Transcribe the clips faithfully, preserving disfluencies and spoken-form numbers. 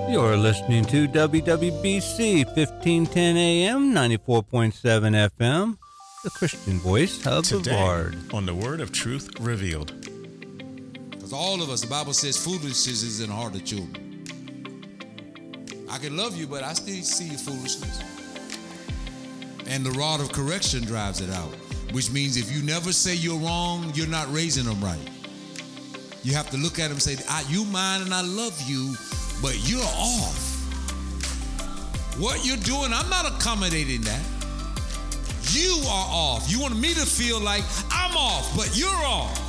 You're listening to W W B C fifteen ten A M, ninety-four point seven F M, the Christian voice of Today, Brevard. On the Word of Truth Revealed. Because all of us, the Bible says foolishness is in the heart of children. I can love you, but I still see your foolishness. And the rod of correction drives it out, which means if you never say you're wrong, you're not raising them right. You have to look at them and say, I, you mine and I love you, but you're off. What you're doing, I'm not accommodating that. You are off. You want me to feel like I'm off, but you're off.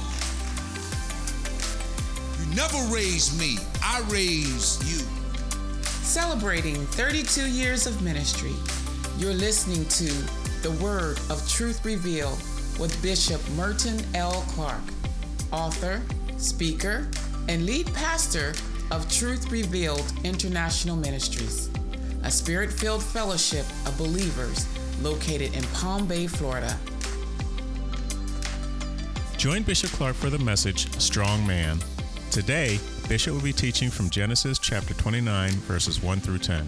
You never raised me. I raised you. Celebrating thirty-two years of ministry, you're listening to The Word of Truth Revealed with Bishop Merton L. Clark, author, speaker, and lead pastor of Truth Revealed International Ministries, a spirit-filled fellowship of believers located in Palm Bay, Florida. Join Bishop Clark for the message, Strong Man. Today, Bishop will be teaching from Genesis chapter twenty-nine, verses one through ten.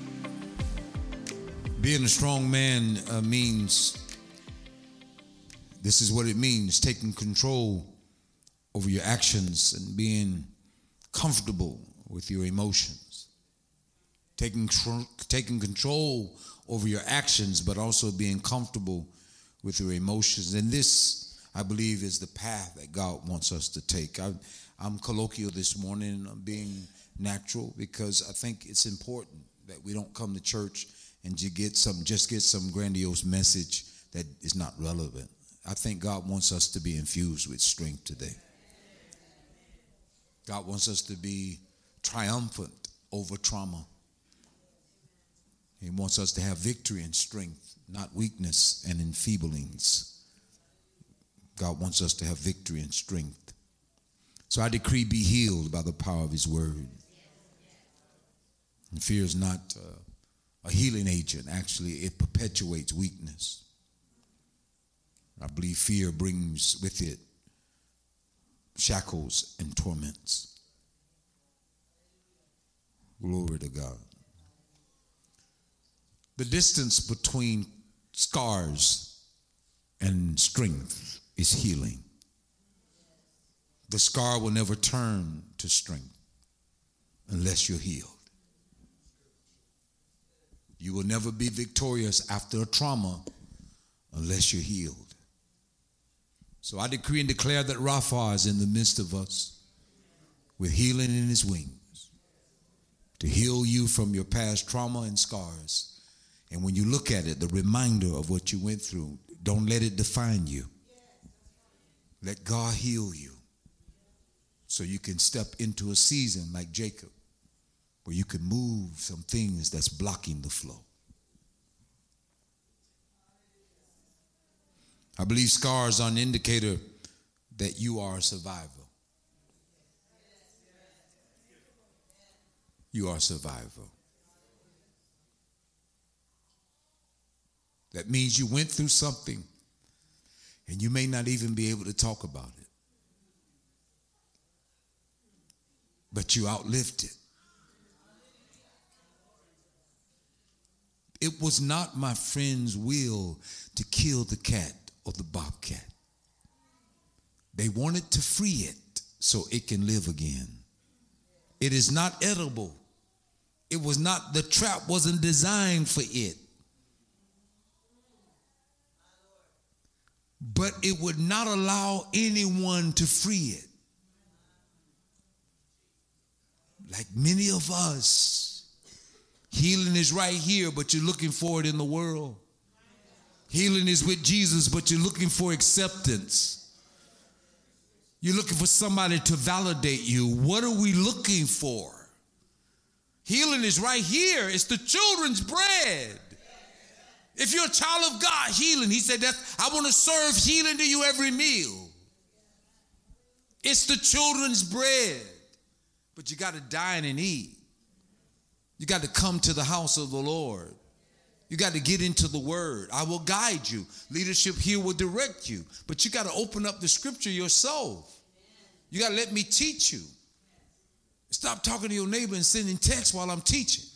Being a strong man uh, means, this is what it means, taking control over your actions and being comfortable with your emotions. Taking, taking control over your actions, but also being comfortable with your emotions. And this, I believe, is the path that God wants us to take. I, I'm colloquial this morning. I'm being natural because I think it's important that we don't come to church and you get some, just get some grandiose message that is not relevant. I think God wants us to be infused with strength today. God wants us to be triumphant over trauma. He wants us to have victory and strength, not weakness and enfeeblings. God wants us to have victory and strength. So I decree be healed by the power of his word. And fear is not uh, a healing agent. Actually, it perpetuates weakness. I believe fear brings with it shackles and torments. Glory to God. The distance between scars and strength is healing. The scar will never turn to strength unless you're healed. You will never be victorious after a trauma unless you're healed. So I decree and declare that Rapha is in the midst of us with healing in his wings to heal you from your past trauma and scars. And when you look at it, the reminder of what you went through, don't let it define you. Let God heal you so you can step into a season like Jacob where you can move some things that's blocking the flow. I believe scars are an indicator that you are a survivor. You are a survivor. That means you went through something and you may not even be able to talk about it. But you outlived it. It was not my friend's will to kill the cat or the bobcat. They wanted to free it so it can live again. It is not edible. It was not, the trap wasn't designed for it. But it would not allow anyone to free it. Like many of us, healing is right here, but you're looking for it in the world. Healing is with Jesus, but you're looking for acceptance. You're looking for somebody to validate you. What are we looking for? Healing is right here. It's the children's bread. If you're a child of God, healing, he said that I want to serve healing to you every meal. It's the children's bread. But you got to dine and eat. You got to come to the house of the Lord. You got to get into the word. I will guide you. Leadership here will direct you. But you got to open up the scripture yourself. You got to let me teach you. Stop talking to your neighbor and sending texts while I'm teaching.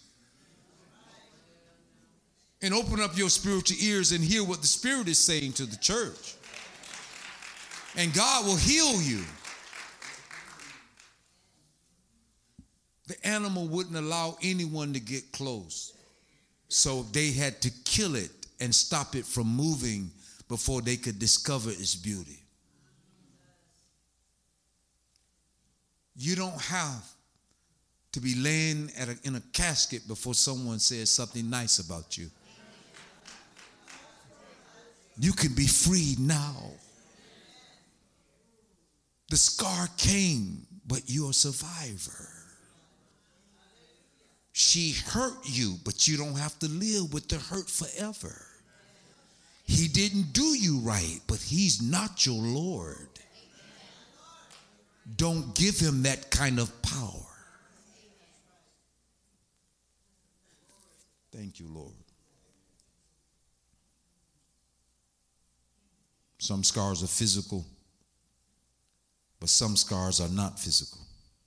And open up your spiritual ears and hear what the Spirit is saying to the church. And God will heal you. The animal wouldn't allow anyone to get close. So they had to kill it and stop it from moving before they could discover its beauty. You don't have to be laying at a, in a casket before someone says something nice about you. You can be free now. The scar came, but you're a survivor. She hurt you, but you don't have to live with the hurt forever. He didn't do you right, but he's not your Lord. Don't give him that kind of power. Thank you, Lord. Some scars are physical, but some scars are not physical.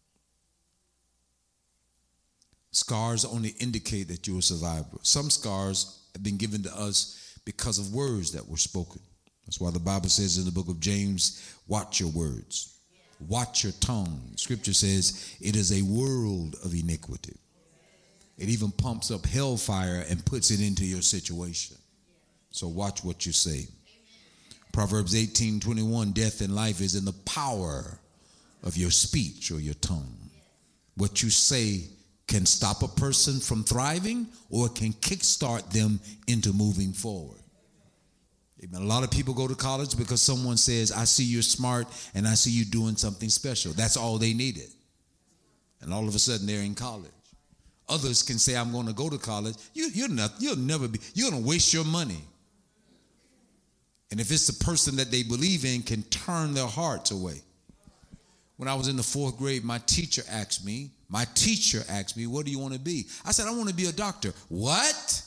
Scars only indicate that you're a survivor. Some scars have been given to us because of words that were spoken. That's why the Bible says in the book of James, watch your words. Watch your tongue. Scripture says it is a world of iniquity. It even pumps up hellfire and puts it into your situation. So watch what you say. Proverbs eighteen twenty-one, death and life is in the power of your speech or your tongue. What you say can stop a person from thriving, or it can kickstart them into moving forward. A lot of people go to college because someone says, I see you're smart and I see you doing something special. That's all they needed. And all of a sudden they're in college. Others can say, I'm going to go to college. You, you're not, you'll never be, you're going to waste your money. And if it's the person that they believe in, can turn their hearts away. When I was in the fourth grade, my teacher asked me, my teacher asked me, what do you want to be? I said, I want to be a doctor. What?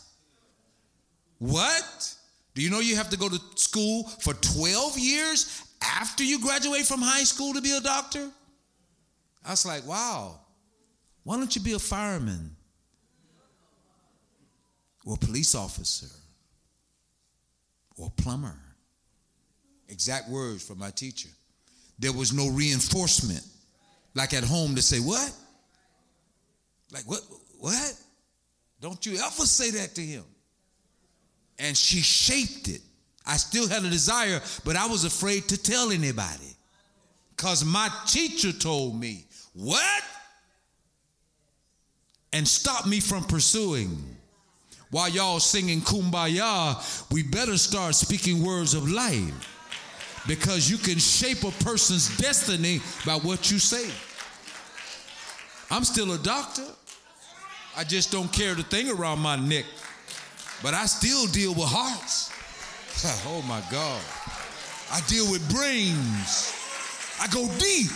What? Do you know you have to go to school for twelve years after you graduate from high school to be a doctor? I was like, wow. Why don't you be a fireman or a police officer or a plumber? Exact words from my teacher. There was no reinforcement like at home to say, what? Like, what? What? Don't you ever say that to him. And she shaped it. I still had a desire, but I was afraid to tell anybody because my teacher told me, what? And stopped me from pursuing. While y'all singing Kumbaya, we better start speaking words of life, because you can shape a person's destiny by what you say. I'm still a doctor. I just don't carry the thing around my neck. But I still deal with hearts. Oh my God. I deal with brains. I go deep.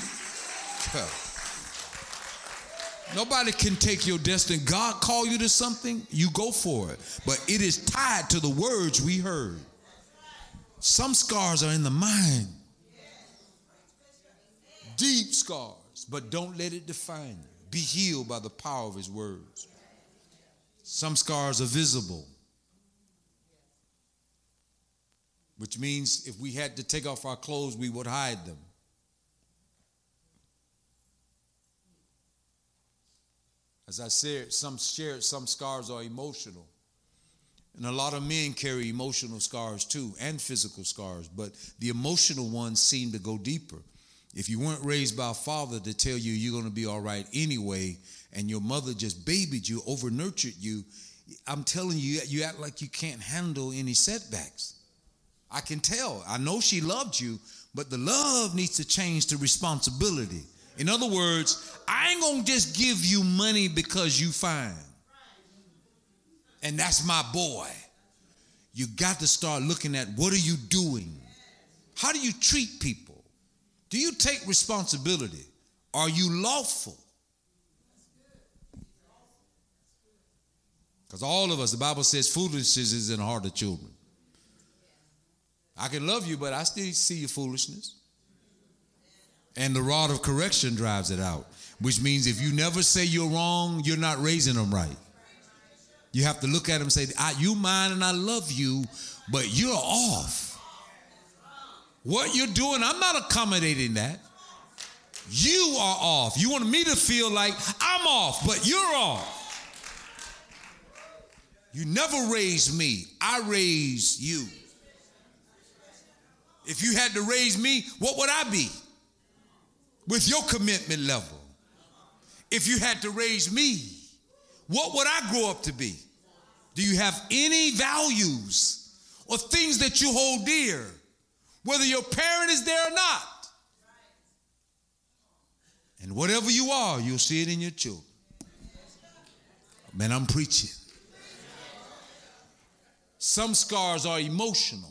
Nobody can take your destiny. God call you to something, you go for it. But it is tied to the words we heard. Some scars are in the mind. Deep scars, but don't let it define you. Be healed by the power of his words. Some scars are visible, which means if we had to take off our clothes, we would hide them. As I said, some shared, some scars are emotional. And a lot of men carry emotional scars too, and physical scars, but the emotional ones seem to go deeper. If you weren't raised by a father to tell you you're going to be all right anyway, and your mother just babied you, over-nurtured you, I'm telling you, you act like you can't handle any setbacks. I can tell. I know she loved you, but the love needs to change to responsibility. In other words, I ain't going to just give you money because you fine. And that's my boy. You got to start looking at, what are you doing? How do you treat people? Do you take responsibility? Are you lawful? Because all of us, the Bible says foolishness is in the heart of children. I can love you, but I still see your foolishness. And the rod of correction drives it out. Which means if you never say you're wrong, you're not raising them right. You have to look at them and say, I, you mine and I love you, but you're off. What you're doing, I'm not accommodating that. You are off. You want me to feel like I'm off, but you're off. You never raised me. I raised you. If you had to raise me, what would I be? With your commitment level. If you had to raise me, what would I grow up to be? Do you have any values or things that you hold dear, whether your parent is there or not? And whatever you are, you'll see it in your children. Man, I'm preaching. Some scars are emotional.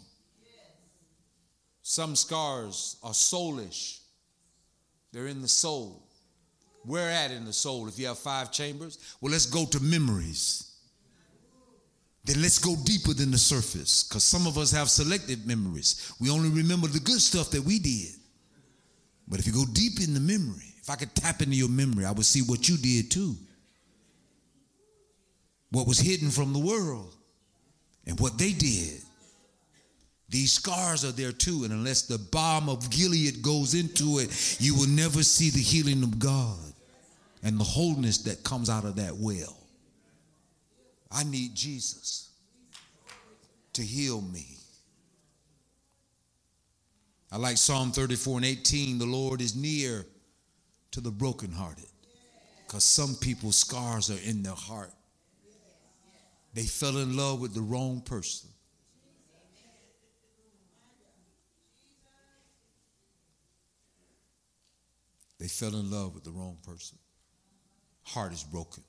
Some scars are soulish. They're in the soul. Where at in the soul? If you have five chambers, well, let's go to memories. Then let's go deeper than the surface, because some of us have selective memories. We only remember the good stuff that we did. But if you go deep in the memory, if I could tap into your memory, I would see what you did too. What was hidden from the world and what they did. These scars are there too, and unless the balm of Gilead goes into it, you will never see the healing of God and the wholeness that comes out of that well. I need Jesus to heal me. I like Psalm thirty-four and eighteen. The Lord is near to the brokenhearted, because some people's scars are in their heart. They fell in love with the wrong person. They fell in love with the wrong person. Heart is broken.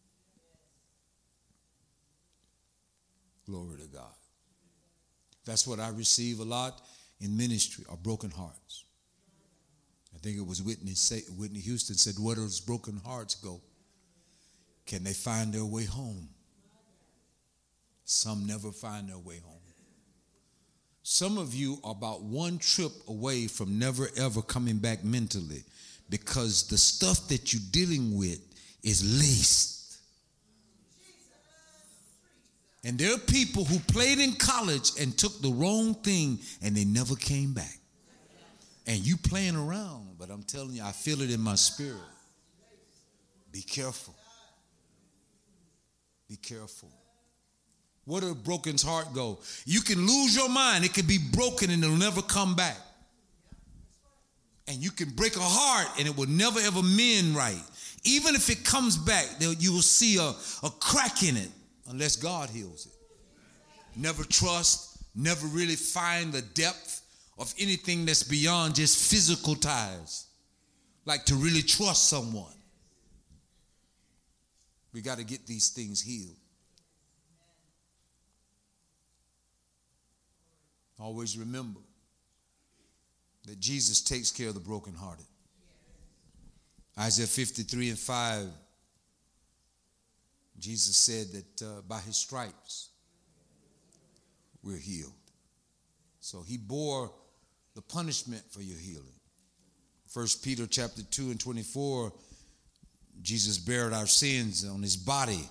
Glory to God. That's what I receive a lot in ministry, are broken hearts. I think it was Whitney, Whitney Houston said, where does broken hearts go? Can they find their way home? Some never find their way home. Some of you are about one trip away from never ever coming back mentally, because the stuff that you're dealing with is laced. And there are people who played in college and took the wrong thing and they never came back. And you playing around, but I'm telling you, I feel it in my spirit. Be careful. Be careful. Where does a broken heart go? You can lose your mind. It can be broken and it'll never come back. And you can break a heart and it will never ever mend right. Even if it comes back, you will see a, a crack in it unless God heals it. Never trust, never really find the depth of anything that's beyond just physical ties. Like to really trust someone. We got to get these things healed. Always remember that Jesus takes care of the brokenhearted. Isaiah fifty-three and five, Jesus said that uh, by his stripes we're healed. So he bore the punishment for your healing. First Peter chapter two and twenty-four, Jesus bared our sins on his body.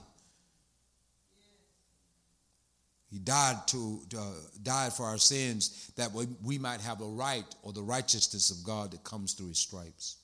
He died to uh, died for our sins that we, we might have a right or the righteousness of God that comes through his stripes.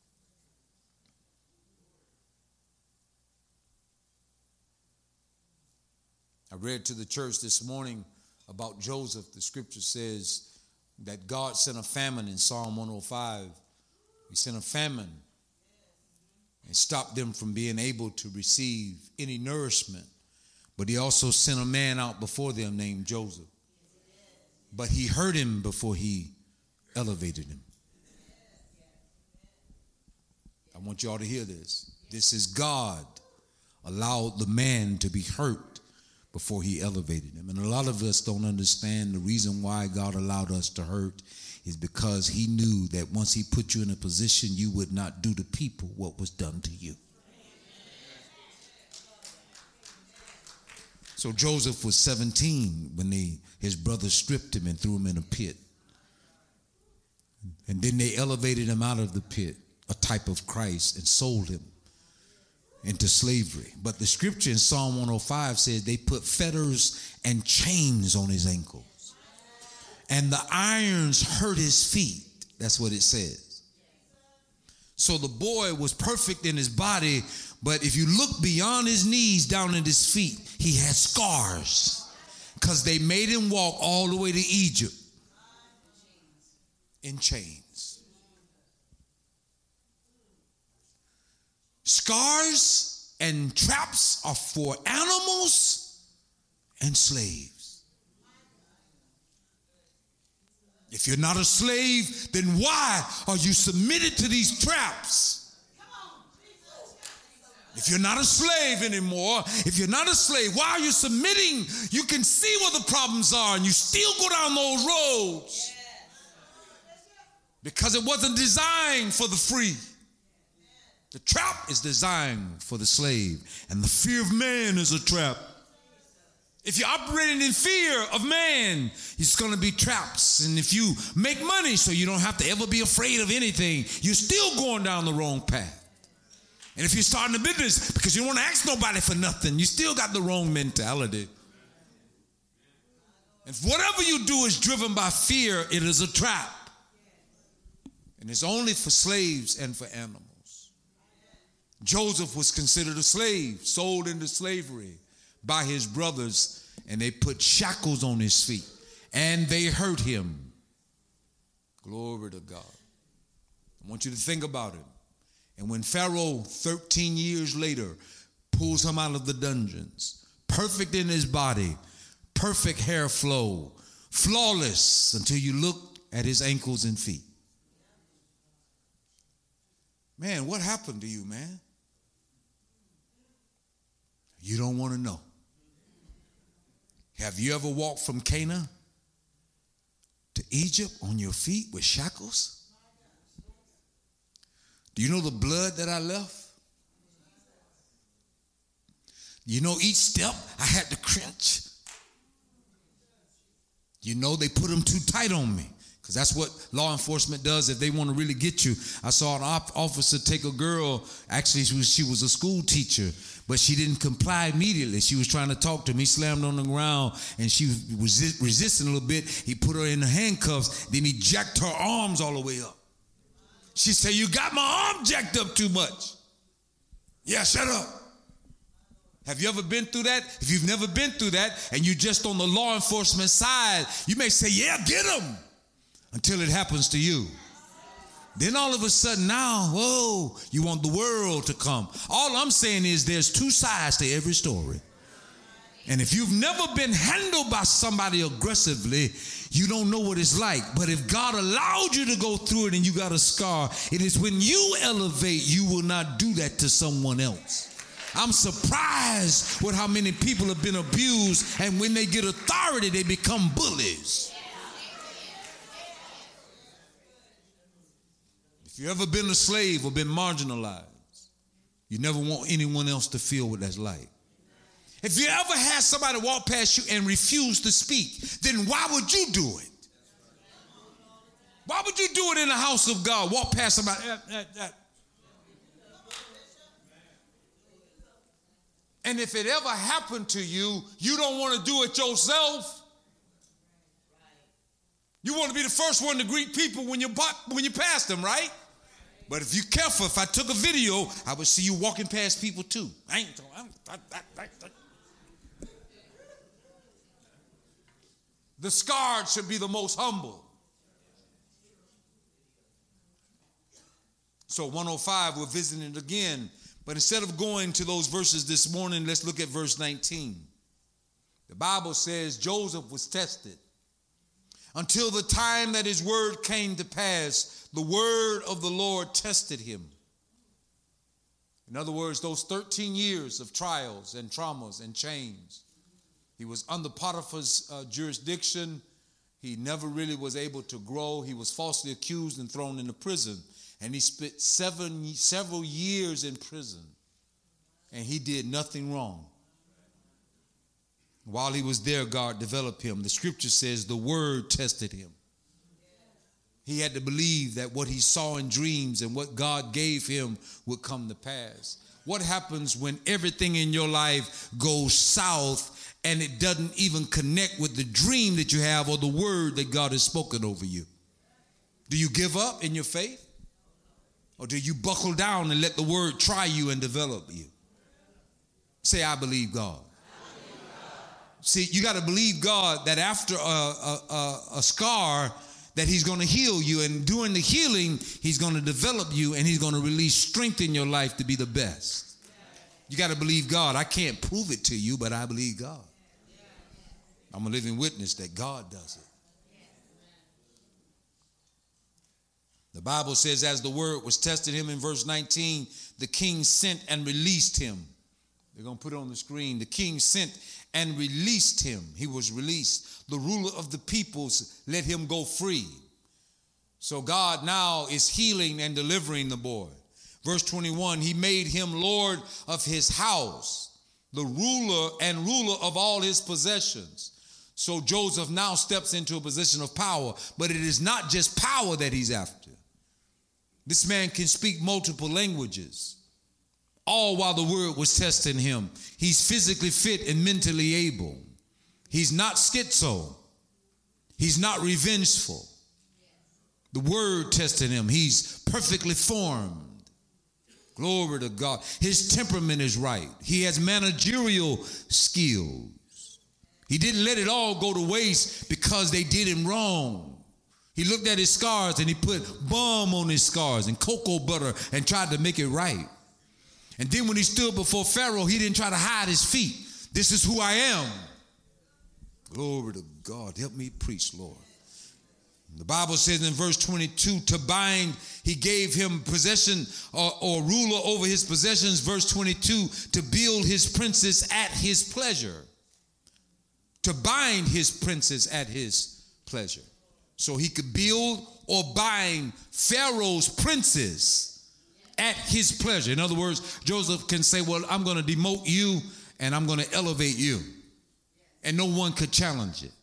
I read to the church this morning about Joseph. The scripture says that God sent a famine in Psalm one oh five. He sent a famine and stopped them from being able to receive any nourishment. But he also sent a man out before them named Joseph. But he hurt him before he elevated him. I want you all to hear this. This is God allowed the man to be hurt before he elevated him. And a lot of us don't understand the reason why God allowed us to hurt is because he knew that once he put you in a position, you would not do to people what was done to you. So Joseph was seventeen when they, his brothers stripped him and threw him in a pit. And then they elevated him out of the pit. a type of Christ, and sold him into slavery. But the scripture in Psalm one oh five says they put fetters and chains on his ankles, and the irons hurt his feet. That's what it says. So the boy was perfect in his body, but if you look beyond his knees down at his feet, he had scars because they made him walk all the way to Egypt in chains. Scars and traps are for animals and slaves. If you're not a slave, then why are you submitted to these traps? If you're not a slave anymore, if you're not a slave, why are you submitting? You can see where the problems are, and you still go down those roads. Because it wasn't designed for the free. The trap is designed for the slave, and the fear of man is a trap. If you're operating in fear of man, it's going to be traps. And if you make money so you don't have to ever be afraid of anything, you're still going down the wrong path. And if you're starting a business because you don't want to ask nobody for nothing, you still got the wrong mentality. If whatever you do is driven by fear, it is a trap. And it's only for slaves and for animals. Joseph was considered a slave, sold into slavery by his brothers, and they put shackles on his feet, and they hurt him. Glory to God. I want you to think about it. And when Pharaoh, thirteen years later, pulls him out of the dungeons, perfect in his body, perfect hair flow, flawless until you look at his ankles and feet. Man, what happened to you, man? You don't want to know. Have you ever walked from Canaan to Egypt on your feet with shackles? Do you know the blood that I left? You know each step I had to cringe? You know they put them too tight on me. Because that's what law enforcement does if they want to really get you. I saw an op- officer take a girl, actually she was, she was a school teacher, but she didn't comply immediately. She was trying to talk to him. He slammed on the ground, and she was resi- resisting a little bit. He put her in the handcuffs. Then he jacked her arms all the way up. She said, "You got my arm jacked up too much." Yeah, shut up. Have you ever been through that? If you've never been through that, and you're just on the law enforcement side, you may say, "Yeah, get him," until it happens to you. Then all of a sudden now, whoa, you want the world to come. All I'm saying is there's two sides to every story. And if you've never been handled by somebody aggressively, you don't know what it's like. But if God allowed you to go through it and you got a scar, it is when you elevate, you will not do that to someone else. I'm surprised with how many people have been abused, and when they get authority, they become bullies. If you've ever been a slave or been marginalized, you never want anyone else to feel what that's like. If you ever had somebody walk past you and refuse to speak, then why would you do it? Why would you do it in the house of God? Walk past somebody. Eh, eh, eh. And if it ever happened to you, you don't want to do it yourself. You want to be the first one to greet people when you when you pass them, right? But if you're careful, if I took a video, I would see you walking past people too. I ain't, I, I, I, I. The scarred should be the most humble. So one oh five, we're visiting it again. But instead of going to those verses this morning, let's look at verse nineteen. The Bible says Joseph was tested until the time that his word came to pass. The word of the Lord tested him. In other words, those thirteen years of trials and traumas and chains. He was under Potiphar's uh, jurisdiction. He never really was able to grow. He was falsely accused and thrown into prison. And he spent seven, several years in prison. And he did nothing wrong. While he was there, God developed him. The scripture says the word tested him. He had to believe that what he saw in dreams and what God gave him would come to pass. What happens when everything in your life goes south and it doesn't even connect with the dream that you have or the word that God has spoken over you? Do you give up in your faith? Or do you buckle down and let the word try you and develop you? Say, I believe God. I believe God. See, you got to believe God that after a, a, a, a scar, that he's going to heal you. And during the healing, he's going to develop you and he's going to release strength in your life to be the best. You got to believe God. I can't prove it to you, but I believe God. I'm a living witness that God does it. The Bible says, as the word was tested him in verse nineteen, the king sent and released him. They're going to put it on the screen. The king sent and released him. He was released. The ruler of the peoples let him go free. So God now is healing and delivering the boy. Verse twenty-one, he made him Lord of his house, the ruler and ruler of all his possessions. So Joseph now steps into a position of power, but it is not just power that he's after. This man can speak multiple languages, all while the word was testing him. He's physically fit and mentally able. He's not schizo. He's not revengeful. The word tested him. He's perfectly formed. Glory to God. His temperament is right. He has managerial skills. He didn't let it all go to waste because they did him wrong. He looked at his scars and he put balm on his scars and cocoa butter and tried to make it right. And then when he stood before Pharaoh, he didn't try to hide his feet. This is who I am. Glory to God. Help me preach, Lord. The Bible says in verse twenty-two, to bind, he gave him possession or, or ruler over his possessions. Verse twenty-two, to build his princes at his pleasure. To bind his princes at his pleasure. So he could build or bind Pharaoh's princes at his pleasure. In other words, Joseph can say, well, I'm going to demote you and I'm going to elevate you. And no one could challenge it.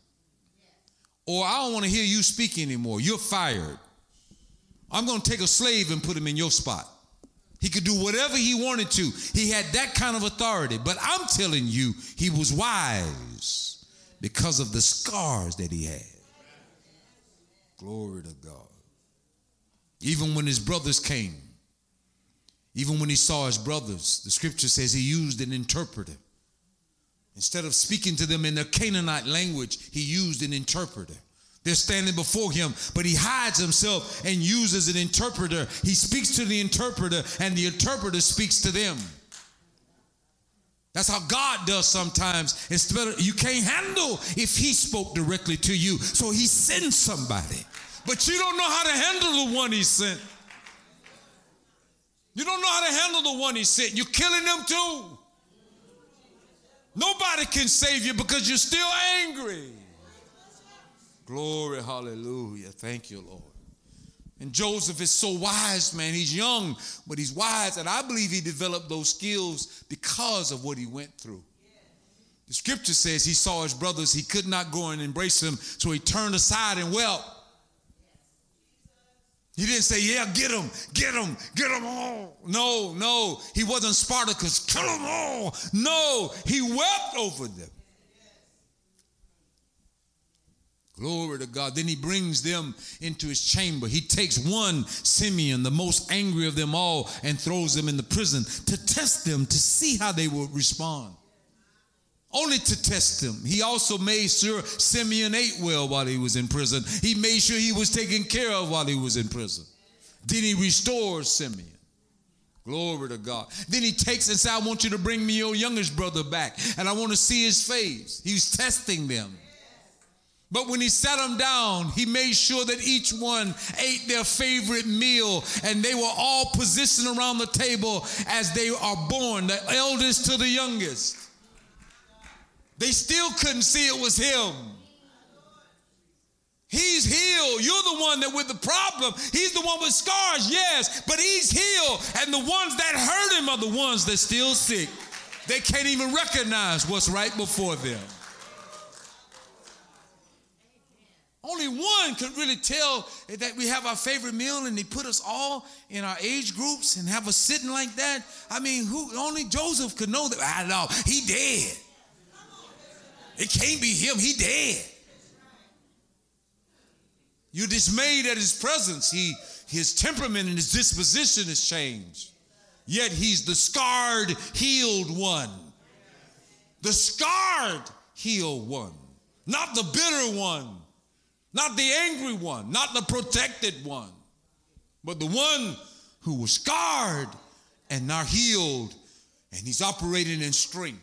Or I don't want to hear you speak anymore. You're fired. I'm going to take a slave and put him in your spot. He could do whatever he wanted to. He had that kind of authority. But I'm telling you, he was wise because of the scars that he had. Glory to God. Even when his brothers came, even when he saw his brothers, the scripture says he used an interpreter. Instead of speaking to them in their Canaanite language, he used an interpreter. They're standing before him, but he hides himself and uses an interpreter. He speaks to the interpreter, and the interpreter speaks to them. That's how God does sometimes. Instead of, you can't handle if he spoke directly to you, so he sends somebody. But you don't know how to handle the one he sent. You don't know how to handle the one he sent. You're killing them too. Nobody can save you because you're still angry. Glory, hallelujah. Thank you, Lord. And Joseph is so wise, man. He's young, but he's wise. And I believe he developed those skills because of what he went through. The scripture says he saw his brothers. He could not go and embrace them, so he turned aside and wept. He didn't say, yeah, get them, get them, get them all. No, no, he wasn't Spartacus, kill them all. No, he wept over them. Glory to God. Then he brings them into his chamber. He takes one, Simeon, the most angry of them all, and throws them in the prison to test them, to see how they will respond. Only to test them. He also made sure Simeon ate well while he was in prison. He made sure he was taken care of while he was in prison. Then he restores Simeon. Glory to God. Then he takes and says, I want you to bring me your youngest brother back, and I want to see his face. He's testing them. But when he sat them down, he made sure that each one ate their favorite meal, and they were all positioned around the table as they are born, the eldest to the youngest. They still couldn't see it was him. He's healed. You're the one that with the problem. He's the one with scars, yes, but he's healed. And the ones that hurt him are the ones that still sick. They can't even recognize what's right before them. Only one one could really tell that we have our favorite meal and they put us all in our age groups and have us sitting like that. I mean, who only Joseph could know that. I don't know. He dead. It can't be him. He dead. You're dismayed at his presence. He, his temperament and his disposition has changed. Yet he's the scarred, healed one. The scarred, healed one. Not the bitter one. Not the angry one. Not the protected one. But the one who was scarred and now healed. And he's operating in strength.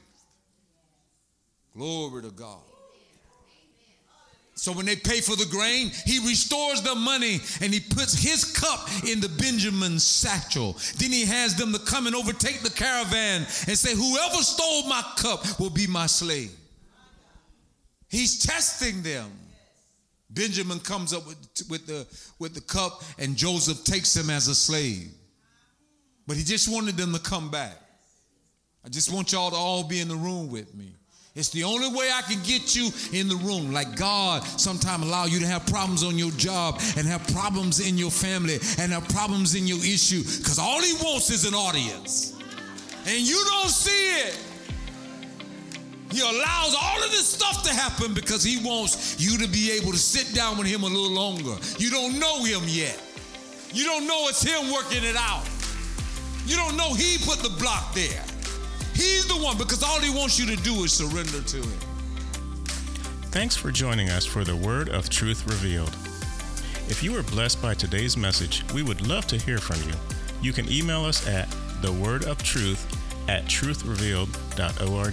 Glory to God. So when they pay for the grain, he restores the money and he puts his cup in the Benjamin's satchel. Then he has them to come and overtake the caravan and say, whoever stole my cup will be my slave. He's testing them. Benjamin comes up with, with, the, with the cup and Joseph takes him as a slave. But he just wanted them to come back. I just want y'all to all be in the room with me. It's the only way I can get you in the room. Like God sometimes allow you to have problems on your job and have problems in your family and have problems in your issue because all he wants is an audience. And you don't see it. He allows all of this stuff to happen because he wants you to be able to sit down with him a little longer. You don't know him yet. You don't know it's him working it out. You don't know he put the block there. He's the one, because all he wants you to do is surrender to him. Thanks for joining us for the Word of Truth Revealed. If you were blessed by today's message, we would love to hear from you. You can email us at the word of truth at truth revealed dot org.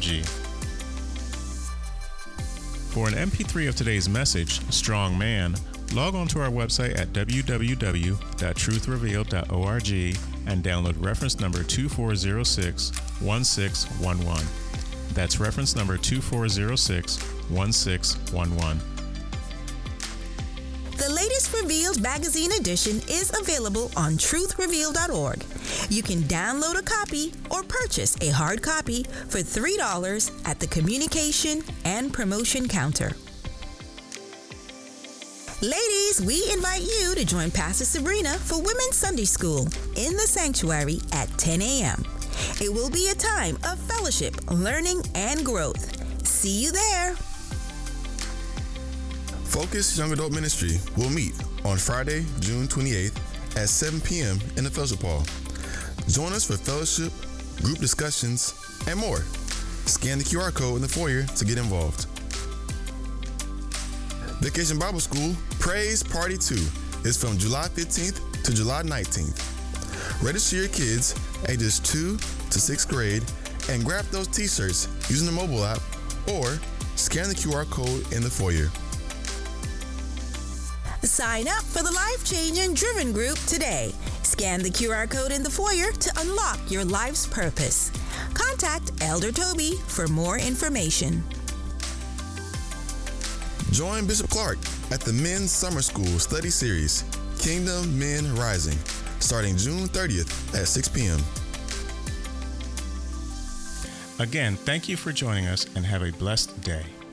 For an M P three of today's message, Strong Man, log on to our website at w w w dot truth revealed dot org and download reference number two four zero six, one six one one. That's reference number two four zero six, one six one one. The latest Revealed magazine edition is available on truth revealed dot org. You can download a copy or purchase a hard copy for three dollars at the communication and promotion counter. Ladies, we invite you to join Pastor Sabrina for Women's Sunday School in the sanctuary at ten a.m. It will be a time of fellowship, learning, and growth. See you there. Focus Young Adult Ministry will meet on Friday, June twenty-eighth at seven p.m. in the fellowship hall. Join us for fellowship, group discussions, and more. Scan the Q R code in the foyer to get involved. Vacation Bible School Praise Party two is from July fifteenth to July nineteenth. Register your kids ages two to sixth grade and grab those t-shirts using the mobile app or scan the Q R code in the foyer. Sign up for the life-changing Driven Group today. Scan the Q R code in the foyer to unlock your life's purpose. Contact Elder Toby for more information. Join Bishop Clark at the Men's Summer School Study Series, Kingdom Men Rising, starting June thirtieth at six p.m. Again, thank you for joining us and have a blessed day.